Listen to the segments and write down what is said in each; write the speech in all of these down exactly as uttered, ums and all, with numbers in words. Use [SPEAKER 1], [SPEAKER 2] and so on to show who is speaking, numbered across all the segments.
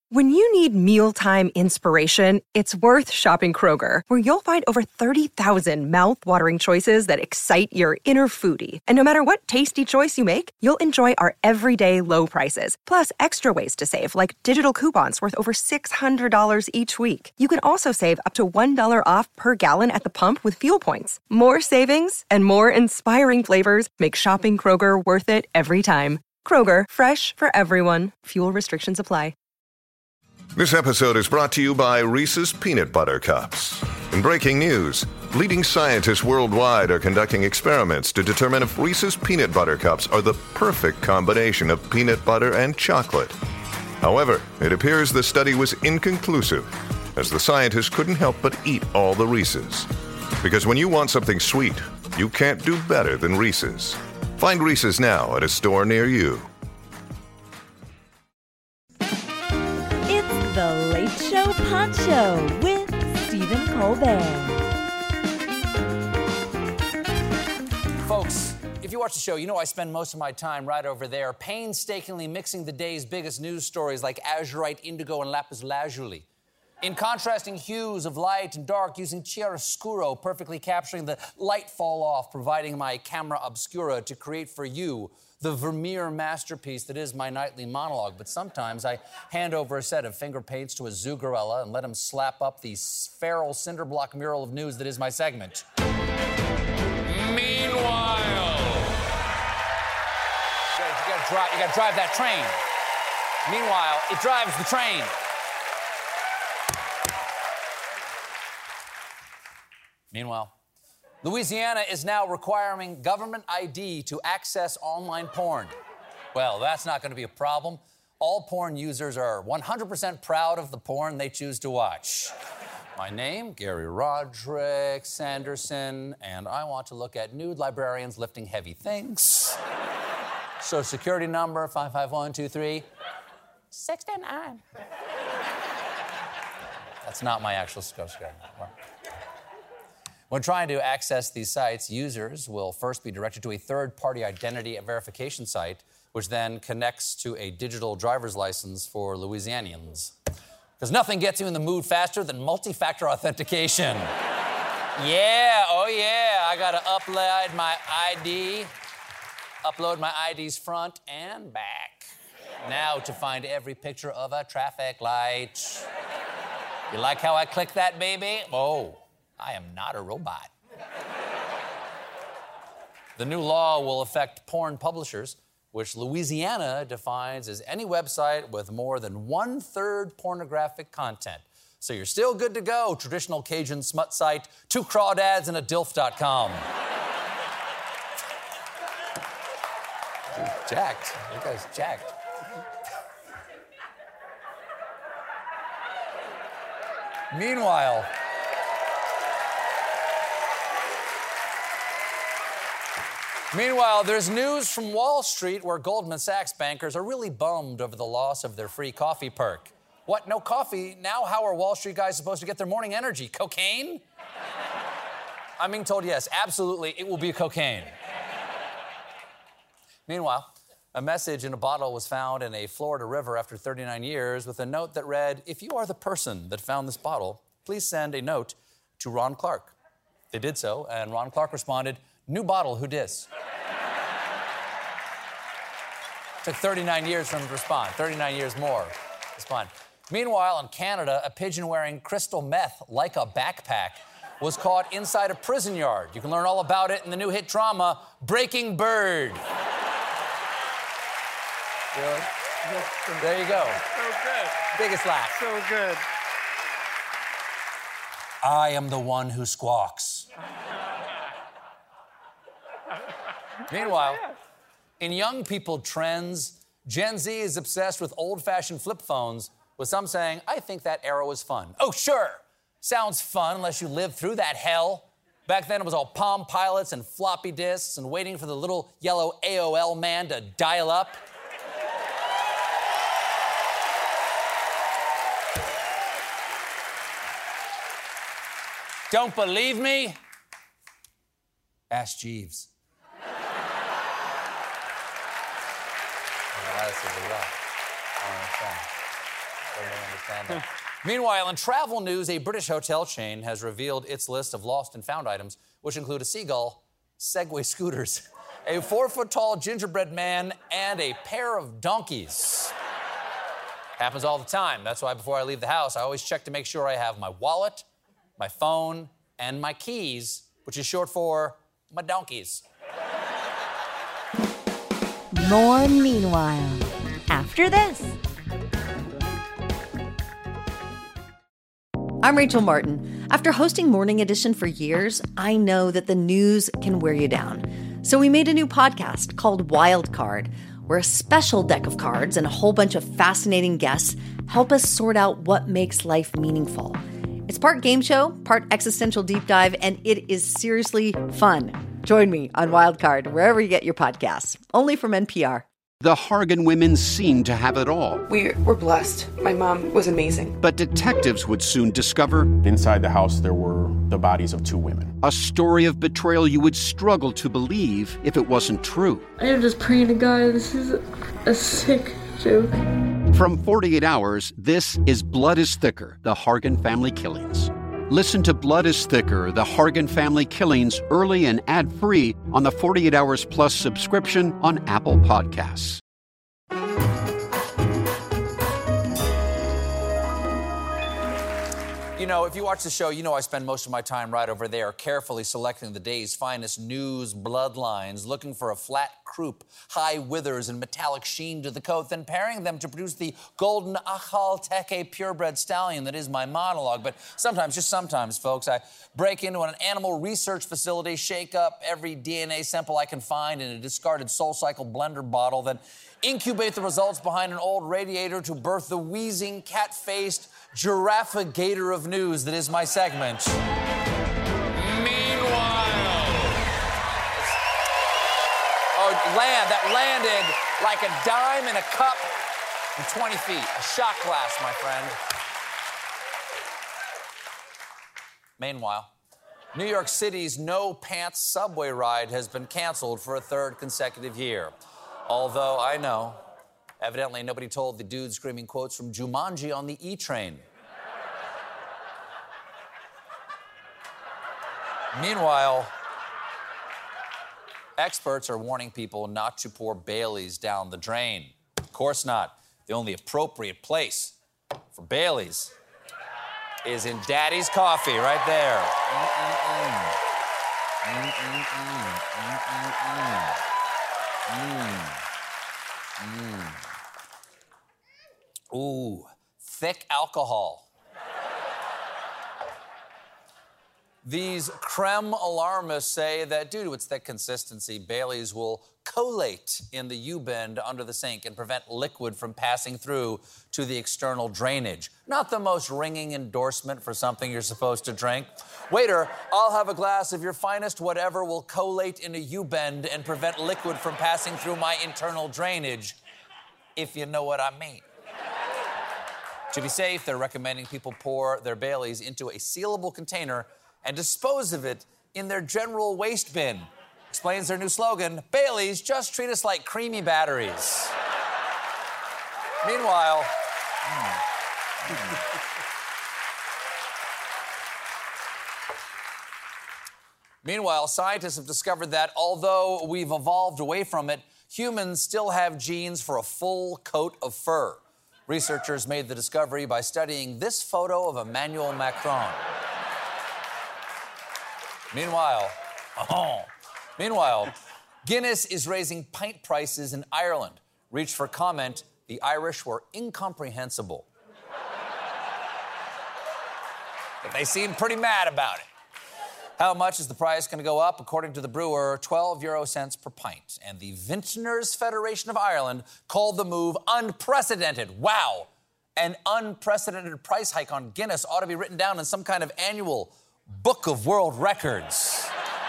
[SPEAKER 1] When you need mealtime inspiration, it's worth shopping Kroger, where you'll find over thirty thousand mouth-watering choices that excite your inner foodie. And no matter what tasty choice you make, you'll enjoy our everyday low prices, plus extra ways to save, like digital coupons worth over six hundred dollars each week. You can also save up to one dollar off per gallon at the pump with fuel points. More savings and more inspiring flavors make shopping Kroger worth it every time. Kroger, fresh for everyone. Fuel restrictions apply.
[SPEAKER 2] This episode is brought to you by Reese's Peanut Butter Cups. In breaking news, leading scientists worldwide are conducting experiments to determine if Reese's Peanut Butter Cups are the perfect combination of peanut butter and chocolate. However, it appears the study was inconclusive, as the scientists couldn't help but eat all the Reese's. Because when you want something sweet, you can't do better than Reese's. Find Reese's now at a store near you.
[SPEAKER 3] The Late Show Poncho with Stephen Colbert.
[SPEAKER 4] Folks, if you watch the show, you know I spend most of my time right over there, painstakingly mixing the day's biggest news stories like azurite, indigo, and lapis lazuli, in contrasting hues of light and dark, using chiaroscuro, perfectly capturing the light fall off, providing my camera obscura to create for you the Vermeer masterpiece that is my nightly monologue. But sometimes I hand over a set of finger paints to a zoo gorilla and let him slap up the feral cinderblock mural of news that is my segment. Meanwhile, you gotta, you gotta, drive, you gotta drive that train. Meanwhile, it drives the train. Meanwhile, Louisiana is now requiring government I D to access online porn. Well, that's not going to be a problem. All porn users are one hundred percent proud of the porn they choose to watch. My name, Gary Roderick Sanderson, and I want to look at nude librarians lifting heavy things. Social security number, five five one two three sixty-nine. That's not my actual social security number. When trying to access these sites, users will first be directed to a third-party identity verification site, which then connects to a digital driver's license for Louisianians. Because nothing gets you in the mood faster than multi-factor authentication. Yeah, oh yeah, I gotta upload my I D, upload my I D's front and back. Now to find every picture of a traffic light. You like how I click that, baby? Oh. I am not a robot. The new law will affect porn publishers, which Louisiana defines as any website with more than one-third pornographic content. So you're still good to go, traditional Cajun smut site, two crawdads and a dilf dot com. Jacked. You guys jacked. Meanwhile, Meanwhile, there's news from Wall Street where Goldman Sachs bankers are really bummed over the loss of their free coffee perk. What, no coffee? Now how are Wall Street guys supposed to get their morning energy? Cocaine? I'm being told yes, absolutely, it will be cocaine. Meanwhile, a message in a bottle was found in a Florida river after thirty-nine years with a note that read, if you are the person that found this bottle, please send a note to Ron Clark. They did so, and Ron Clark responded, new bottle, who dis? Took thirty-nine years for him to respond. thirty-nine years more to respond. Meanwhile, in Canada, a pigeon wearing crystal meth like a backpack was caught inside a prison yard. You can learn all about it in the new hit drama, Breaking Bird. Really? There you go.
[SPEAKER 5] So good.
[SPEAKER 4] Biggest laugh.
[SPEAKER 5] So good.
[SPEAKER 4] I am the one who squawks. Meanwhile, in young people trends, Gen Z is obsessed with old-fashioned flip phones, with some saying, I think that era was fun. Oh, sure. Sounds fun unless you lived through that hell. Back then, it was all Palm Pilots and floppy disks and waiting for the little yellow A O L man to dial up. Don't believe me? Ask Jeeves. certainly understand that. Meanwhile, in travel news, a British hotel chain has revealed its list of lost and found items, which include a seagull, Segway scooters, a four-foot-tall gingerbread man, and a pair of donkeys. Happens all the time. That's why before I leave the house, I always check to make sure I have my wallet, my phone, and my keys, which is short for my donkeys.
[SPEAKER 3] More Meanwhile, after this.
[SPEAKER 5] I'm Rachel Martin. After hosting Morning Edition for years, I know that the news can wear you down. So we made a new podcast called Wild Card, where a special deck of cards and a whole bunch of fascinating guests help us sort out what makes life meaningful. It's part game show, part existential deep dive, and it is seriously fun. Join me on Wild Card, wherever you get your podcasts, only from N P R.
[SPEAKER 6] The Hargan women seemed to have it all.
[SPEAKER 7] We were blessed. My mom was amazing.
[SPEAKER 6] But detectives would soon discover...
[SPEAKER 8] inside the house, there were the bodies of two women.
[SPEAKER 6] A story of betrayal you would struggle to believe if it wasn't true.
[SPEAKER 9] I am just praying to God, this is a, a sick joke.
[SPEAKER 6] From forty-eight hours, this is Blood is Thicker, the Hargan Family Killings. Listen to Blood is Thicker, the Hargan Family Killings, early and ad-free on the forty-eight hours Plus subscription on Apple Podcasts.
[SPEAKER 4] You know, if you watch the show, you know I spend most of my time right over there carefully selecting the day's finest news bloodlines, looking for a flat croup, high withers, and metallic sheen to the coat, then pairing them to produce the golden Achal Teke purebred stallion that is my monologue. But sometimes, just sometimes, folks, I break into an animal research facility, shake up every D N A sample I can find in a discarded SoulCycle blender bottle, then incubate the results behind an old radiator to birth the wheezing, cat-faced giraffe-gator of news that is my segment. Meanwhile. Oh, land, that landed like a dime in a cup from twenty feet. A shot glass, my friend. Meanwhile, New York City's No Pants subway ride has been canceled for a third consecutive year. Although, I know, evidently nobody told the dude screaming quotes from Jumanji on the E-train. Meanwhile, experts are warning people not to pour Baileys down the drain. Of course not. The only appropriate place for Baileys is in Daddy's coffee, right there. Mm-mm-mm. Mm-mm-mm. Mm-mm-mm. Mm. Mm. Ooh, thick alcohol. These creme alarmists say that due to its thick consistency, Baileys will collate in the U-bend under the sink and prevent liquid from passing through to the external drainage. Not the most ringing endorsement for something you're supposed to drink. Waiter, I'll have a glass of your finest whatever will collate in a U-bend and prevent liquid from passing through my internal drainage, if you know what I mean. To be safe, they're recommending people pour their Baileys into a sealable container and dispose of it in their general waste bin. Explains their new slogan, Baileys, just treat us like creamy batteries. Meanwhile, mm, mm. Meanwhile, scientists have discovered that although we've evolved away from it, humans still have genes for a full coat of fur. Researchers made the discovery by studying this photo of Emmanuel Macron. Meanwhile, oh, meanwhile, Guinness is raising pint prices in Ireland. Reached for comment, the Irish were incomprehensible. But they seemed pretty mad about it. How much is the price going to go up? According to the brewer, twelve euro cents per pint. And the Vintners Federation of Ireland called the move unprecedented. Wow. An unprecedented price hike on Guinness ought to be written down in some kind of annual Book of World Records.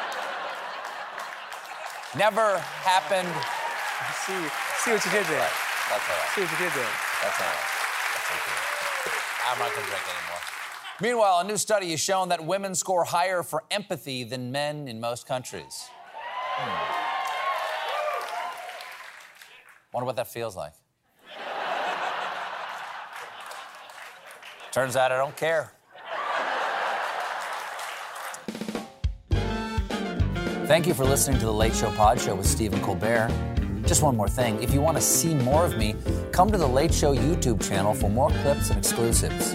[SPEAKER 4] Never happened.
[SPEAKER 10] See, see what you did there.
[SPEAKER 4] That's all right.
[SPEAKER 10] See what you did there.
[SPEAKER 4] That's all right. That's okay. I'm not going to drink anymore. Meanwhile, a new study has shown that women score higher for empathy than men in most countries. Hmm. Wonder what that feels like. Turns out I don't care. Thank you for listening to The Late Show Pod Show with Stephen Colbert. Just one more thing. If you want to see more of me, come to The Late Show YouTube channel for more clips and exclusives.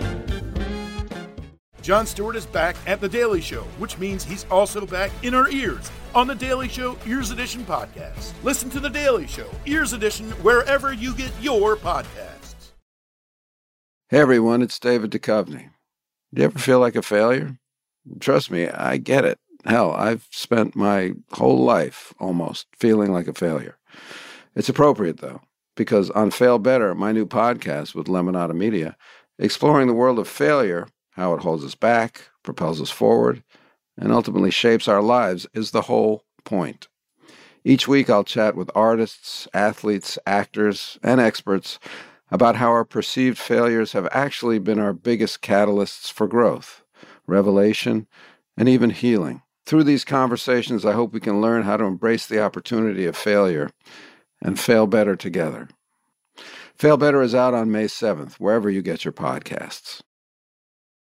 [SPEAKER 11] Jon Stewart is back at The Daily Show, which means he's also back in our ears on The Daily Show Ears Edition podcast. Listen to The Daily Show Ears Edition wherever you get your podcasts.
[SPEAKER 12] Hey everyone, it's David Duchovny. Do you ever feel like a failure? Trust me, I get it. Hell, I've spent my whole life almost feeling like a failure. It's appropriate, though, because on Fail Better, my new podcast with Lemonada Media, exploring the world of failure, how it holds us back, propels us forward, and ultimately shapes our lives is the whole point. Each week I'll chat with artists, athletes, actors, and experts about how our perceived failures have actually been our biggest catalysts for growth, revelation, and even healing. Through these conversations, I hope we can learn how to embrace the opportunity of failure and fail better together. Fail Better is out on May seventh, wherever you get your podcasts.